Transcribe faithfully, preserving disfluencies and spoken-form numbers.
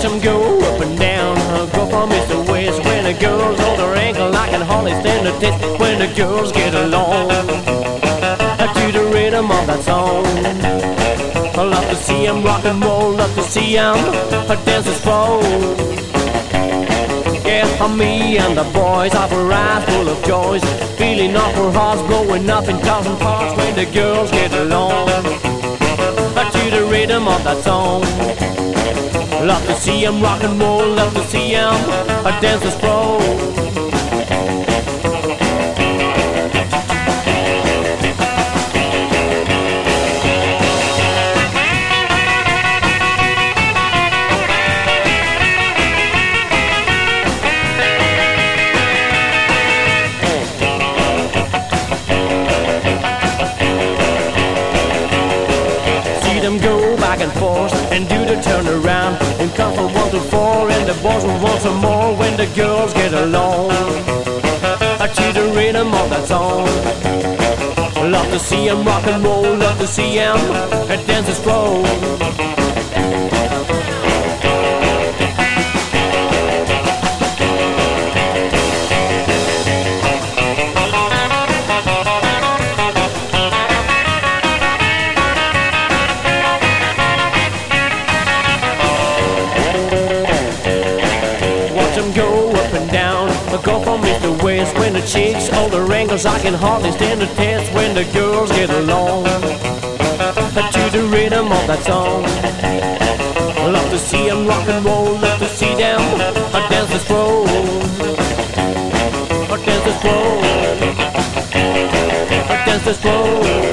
them go up and down, go from east to west. When the girls hold their ankle, I can hardly stand the test. When the girls get along to the rhythm of that song, I love to see them rock and roll, love to see them dance and stroll. Yeah, me and the boys have our eyes full of joys, feeling off our hearts, blowing up in thousand parts. When the girls get along to the rhythm of that song, love to see them rock and roll, love to see them dance and stroll. Go back and forth and do the turnaround and come from one to four, and the boys will want some more. When the girls get along to the rhythm of that song, love to see them rock and roll, love to see them dance and stroll. Go up and down, go from east to west. When the chicks hold their ankles, I can hardly stand the test. When the girls get along to the rhythm of that song, love to see them rock and roll, love to see them dance and stroll, dance and stroll, dance and stroll.